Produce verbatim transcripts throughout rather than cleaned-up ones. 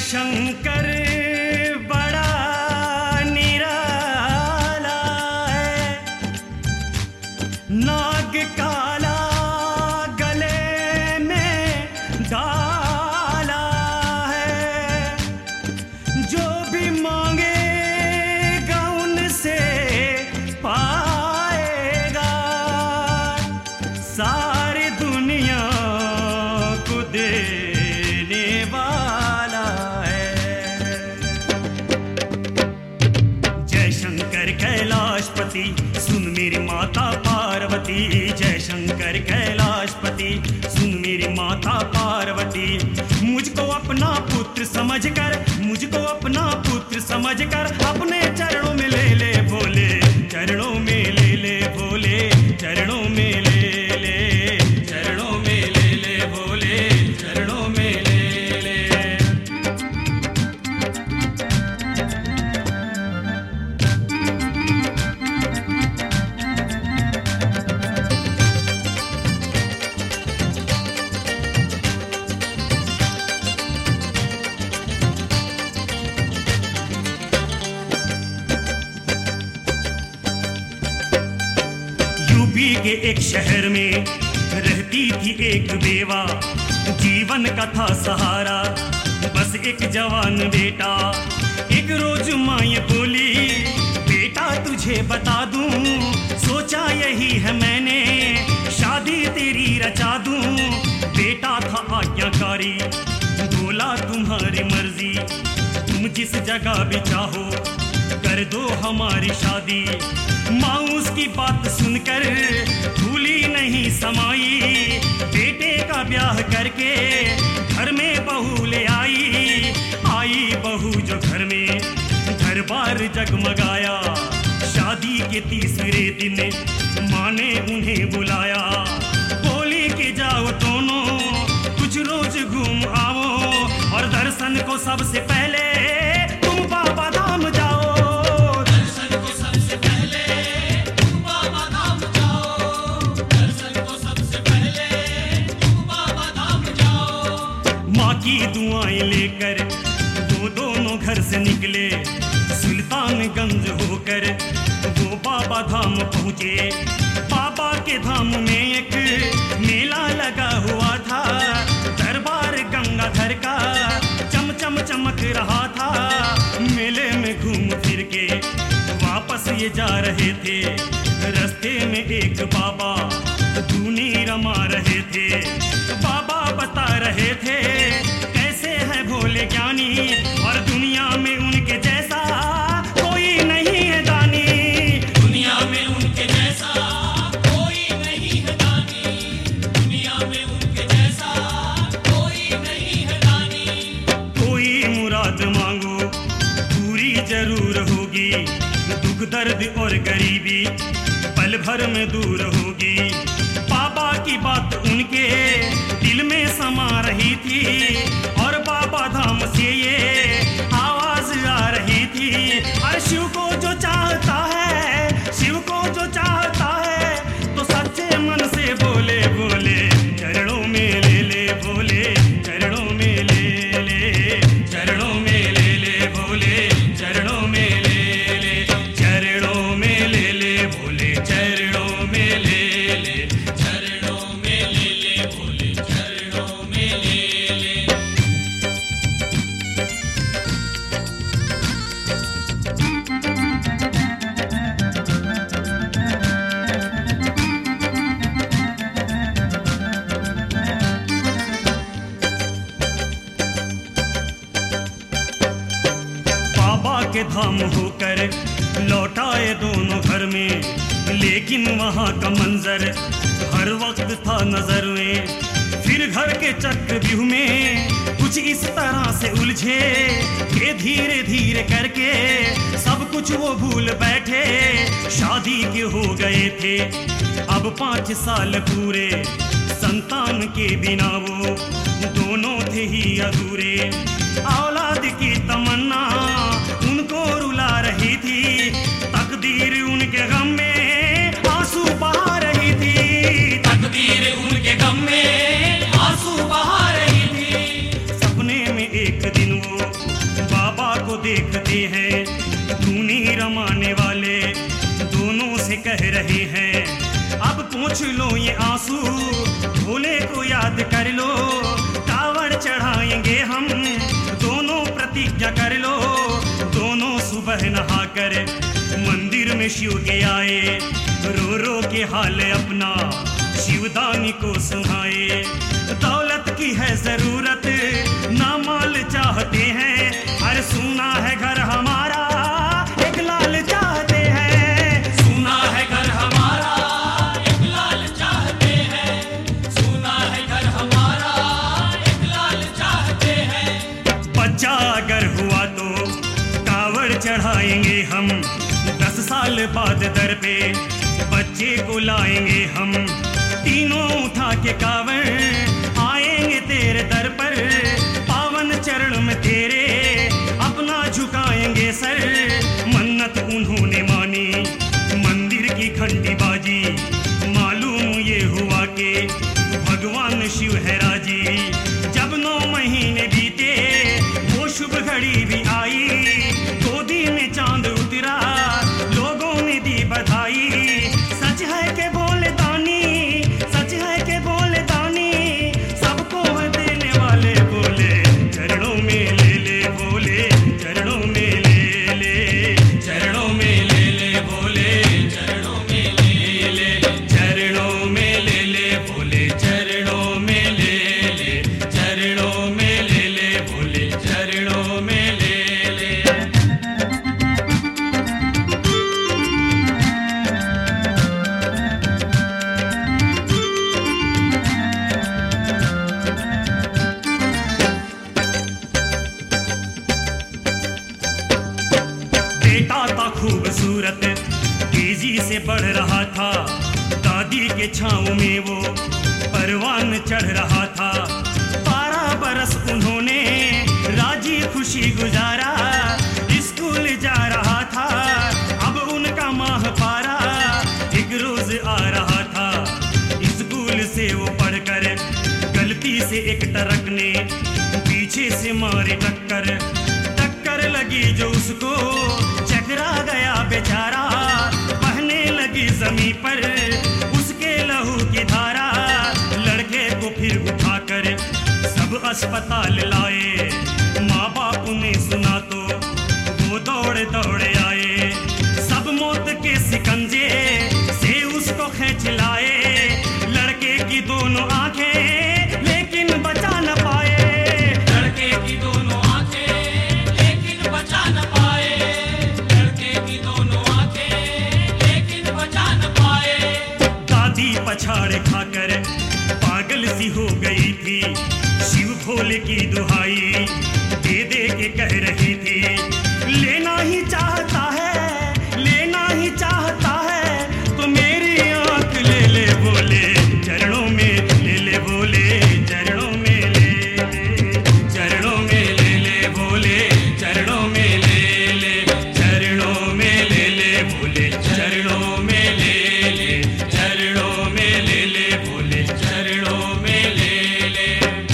शंकर बड़ा निराला है, नाग काला गले में डाला है, जो भी मांगेगा उनसे पाएगा, सारी दुनिया को देने वाला है। जय शंकर कैलाशपति सुन मेरी माता पार्वती, जय शंकर कैलाशपति सुन मेरी माता पार्वती, मुझको अपना पुत्र समझकर, मुझको अपना पुत्र समझकर अपने चरणों में ले ले भोले, चरणों में ले ले भोले, चरणों में ले ले, चरणों में ले ले भोले, चरणों में ले ले। यूपी के एक शहर में रहती थी एक बेवा, जीवन का था सहारा बस एक जवान बेटा। एक रोज माँ ये बोली, बेटा तुझे बता दूं, सोचा यही है मैंने, शादी तेरी रचा दूं। बेटा था आज्ञाकारी, बोला तुम्हारी मर्जी, तुम जिस जगह भी चाहो कर दो हमारी शादी। माँ उसकी बात सुनकर भूली नहीं समाई, बेटे का ब्याह करके घर में बहू ले आई। आई बहू जो घर में, घर बार जगमगाया, शादी के तीसरे दिन माँ ने उन्हें बुलाया। बोली कि जाओ दोनों कुछ रोज घूम आओ, और दर्शन को सबसे पहले तुम बाबा धाम जाओ। दर्शन को सबसे पहले तुम बाबा धाम जाओ, दर्शन को सबसे पहले तुम बाबा धाम जाओ। माँ की दुआएं लेकर वो दोनों घर से निकले, सुल्तानगंज होकर वो बाबा धाम पहुँचे। बाबा के धाम में एक मेला लगा हुआ था, दरबार गंगाधर का चम चम चमक रहा था। मेले में घूम फिर के वापस ये जा रहे थे, रास्ते में एक बाबा धूनी रमा रहे थे। बाबा बता रहे थे कैसे है भोले ज्ञानी, और दुनिया में उनके जैसा कोई नहीं है दानी। दुनिया में उनके जैसा कोई नहीं है दानी, दुनिया में उनके जैसा कोई नहीं है दानी। कोई मुराद मांगो पूरी जरूर होगी, दुख दर्द और गरीबी पल भर में दूर होगी। बाबा की बात उनके दिल में समा रही थी, और बाबा धाम से ये आवाज आ रही थी, हर शिव को जो चाहता है, शिव को जो चाहता है, तो सच्चे मन से बोले बोले, चरणों में ले ले भोले, चरणों में ले ले, चरणों में ले ले भोले, चरणों में ले ले, चरणों में ले ले भोले, चरणों में ले ले, चरणों में ले ले भोले, चरणों में ले ले। बाबा के धाम होकर लौटाए दोनों घर में, लेकिन वहाँ का मंजर हर वक्त था नजर में। फिर घर के चक्रव्यूह में कुछ इस तरह से उलझे कि धीरे धीरे करके सब कुछ वो भूल बैठे। शादी के हो गए थे अब पाँच साल पूरे, संतान के बिना वो दोनों थे ही अधूरे। औलाद की तमन्ना उनको रुला रही थी, तकदीर उनके गम में आंसू बहा रही थी, तकदीर उनके गम में आंसू बहा रही थी। सपने में एक दिन वो देखते हैं धूनी रमाने वाले दोनों से कह रहे हैं, अब पूछ लो ये आंसू भोले को याद कर लो, कावड़ चढ़ाएंगे हम दोनों प्रतिज्ञा कर लो। दोनों सुबह नहाकर मंदिर में शिव के आए, रो रो के हाल अपना शिवदानी को सुनाए। दौलत की है जरूरत ना माल चाहते हैं, अरे सुना है घर हमारा एक लाल चाहते हैं, सुना है घर हमारा एक लाल चाहते हैं, सुना है घर हमारा एक लाल चाहते हैं। बच्चा अगर हुआ तो कावड़ चढ़ाएंगे हम, दस साल बाद दर पे बच्चे को लाएंगे हम। तीनों उठा के कावड़ आएंगे तेरे दर पर, पावन चरण में तेरे अपना झुकाएंगे सर। मन्नत उन्होंने मानी मंदिर की घंटी बाजी, मालूम ये हुआ कि भगवान शिव है राजी। जब नौ महीने बीते वो शुभ घड़ी भी आई, गोदी में चांद उतरा लोगों ने दी बधाई। सच है के बोले दानी, सच है के बोले दानी, सबको है देने वाले बोले, चरणों में ले ले बोले, चरणों में ले ले, चरणों में ले ले बोले, चरणों में ले ले, चरणों में ले ले बोले, चरणों में ले ले, चरणों में ले ले बोले, चरणों में ले ले। बेटा था खूबसूरत तेजी से बढ़ रहा था, दादी के छाँव में वो परवान चढ़ रहा था। बारह बरस उन्होंने राजी खुशी गुजारा, स्कूल जा रहा था अब उनका माह पारा एक रोज आ रहा था। स्कूल से वो पढ़कर गलती से एक ट्रक ने पीछे से मारी टक्कर, टक्कर लगी जो उसको चकरा गया बेचारा, बहने लगी जमीन पर उसके लहू की धारा। लड़के को फिर उठाकर सब अस्पताल लाए, माँ बाप ने सुना तो वो दौड़े दौड़े आए, सब मौत के सिकंजे से उसको खींच लाए। लड़के की दोनों आंखें लेकिन बचा न पाए, लड़के की दोनों आंखें लेकिन बचा न पाए, लड़के की दोनों आंखें लेकिन बचा न पाए। दादी पछाड़ खाकर पागल सी हो गई थी, शिव भोले की दुहाई दे दे के कह रही थी, लेना ही चाहता है, लेना ही चाहता है तो मेरी आंख ले ले बोले, चरणों में ले ले बोले, चरणों में ले ले, चरणों में ले ले बोले, चरणों में ले ले, चरणों में ले ले बोले, चरणों में ले ले, चरणों में ले ले बोले, चरणों में ले ले।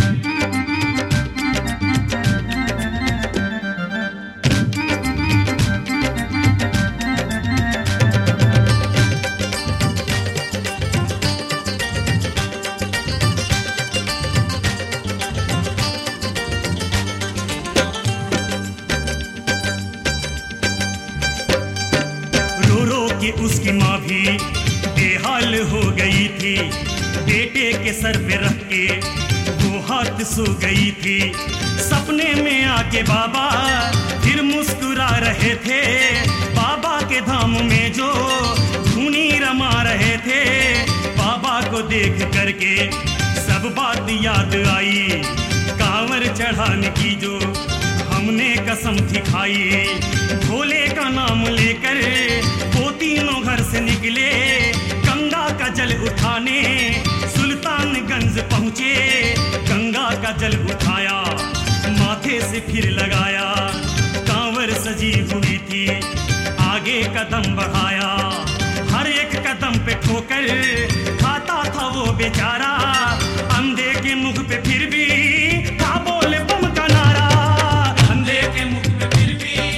रो रो के उसकी माँ भी बेहाल हो गई थी, बेटे के सर पे रख के वो हाथ सो गई थी। सपने में आके बाबा फिर मुस्कुरा रहे थे, बाबा के धाम में जो धुनी रमा रहे थे। बाबा को देख करके सब बात याद आई, कांवर चढ़ाने की जो हमने कसम थी खाई। भोले का नाम लेकर वो तीनों घर से निकले, गंगा का जल उठाने सुल्तानगंज पहुँचे। गंगा का जल उठाया माथे से फिर लगाया, कांवर सजी हुई थी आगे कदम बढ़ाया। हर एक कदम पे ठोकर खाता था वो बेचारा, अंधे के मुख पे फिर भी था बोले बम का नारा, अंधे के मुख पे फिर भी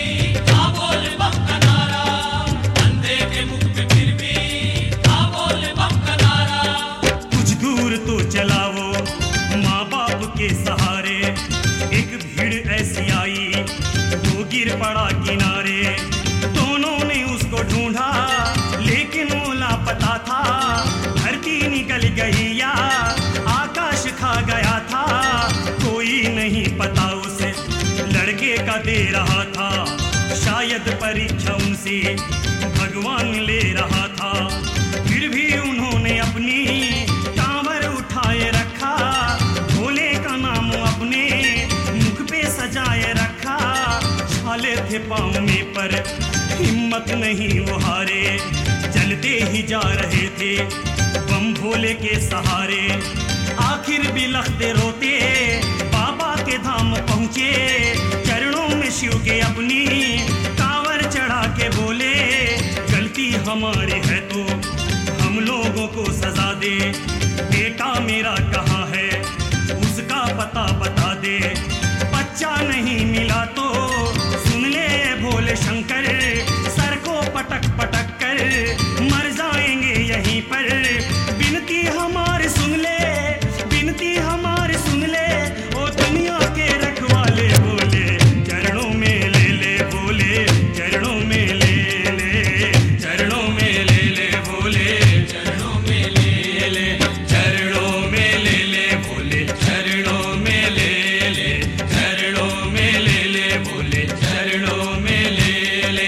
शायद परीक्षा उनसे भगवान ले रहा था, फिर भी उन्होंने अपनी कांवर उठाए रखा, भोले का नाम अपने मुख पे सजाए रखा। छाले थे पाँव में पर हिम्मत नहीं वो हारे, चलते ही जा रहे थे बम भोले के सहारे। आखिर बिलखते रोते बाबा के धाम पहुँचे, चरणों में शिव के अपनी कांवर चढ़ा के बोले, गलती हमारी है तो हम लोगों को सजा दे, बेटा मेरा कहाँ है उसका पता बता दे। बच्चा नहीं मिला तो सुन ले भोले शंकर, सर को पटक पटक कर मर जाएंगे यहीं पर। बिनती हमारी सुन ले, बिनती हमारी सुन ले, ओ दुनिया के रखवाले बोले, चरणों में ले ले बोले, चरणों में ले ले, चरणों में ले ले भोले, चरणों में ले ले, चरणों में ले ले भोले, चरणों में ले ले, चरणों में ले ले भोले, चरणों में ले ले।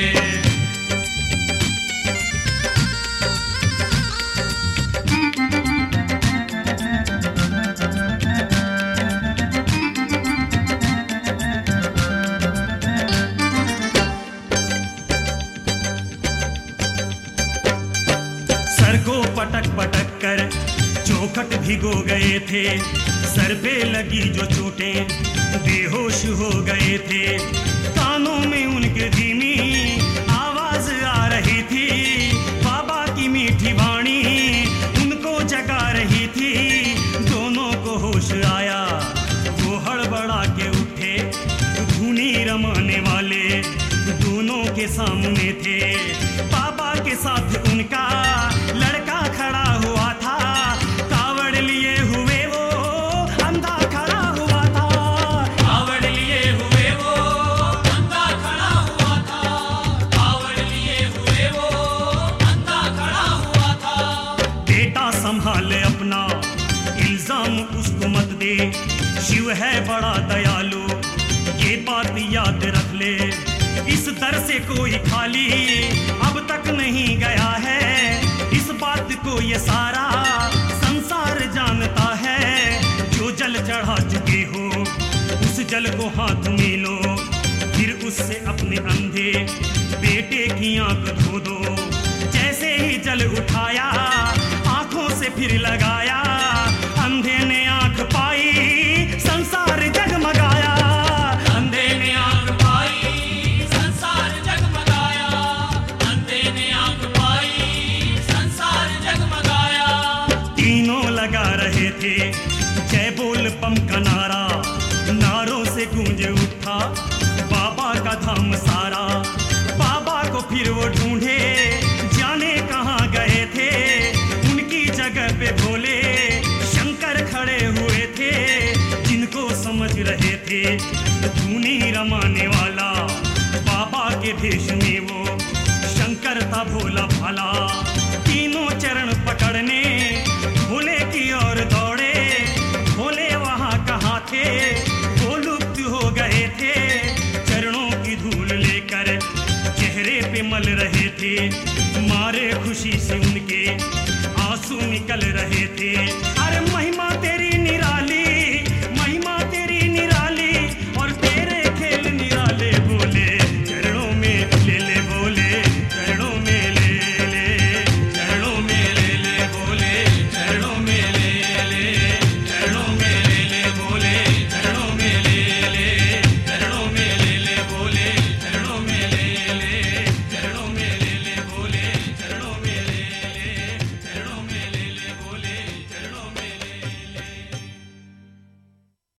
सर को पटक पटक कर चौखट भिगो गए थे, सर पे लगी जो चोटें बेहोश हो गए थे। कानों में उनके धीमी आवाज आ रही थी, बाबा की मीठी वाणी उनको जगा रही थी। दोनों को होश आया, वो हड़बड़ा के उठे, धुनी रमाने वाले दोनों के सामने थे। बाबा के साथ उनका लड़का खड़ा हुआ था, कावड़ लिए हुए वो अंधा खड़ा हुआ था, कावड़ लिए हुए वो अंधा खड़ा हुआ था, कावड़ लिए हुए वो अंधा खड़ा हुआ था। बेटा संभाले अपना इल्जाम उसको मत दे, शिव है बड़ा दयालु ये बात याद रख ले। इस दर से कोई खाली अब तक नहीं गया है, इस बात को ये सारा संसार जानता है। जो जल चढ़ा चुके हो उस जल को हाथ में लो, फिर उससे अपने अंधे बेटे की आंख धो दो। जैसे ही जल उठाया आंखों से फिर लगाया, अंधे ने आंख पाई संसार जगमगाया, अंधे ने आंख पाई संसार जगमगाया, अंधे ने आंख पाई संसार जगमगाया। तीनों लगा रहे थे जय बोल बम का नारा, नारों से गूंज उठा बाबा का धाम सारा। बाबा को फिर वो ढूंढे जाने कहाँ गए थे, उनकी जगह पे भोले शंकर खड़े हुए थे, जिनको समझ रहे थे धुनी रमाने वाला। बाबा के भेष में वो शंकर था भोला भाला, तीनों चरण पकड़ने भोले की ओर दौड़े। भोले वहाँ कहाँ थे वो लुप्त हो गए थे, चरणों की धूल लेकर चेहरे पे मल रहे थे, मारे खुशी से उनके आंसू निकल रहे थे। अरे महिमा तेरी निराली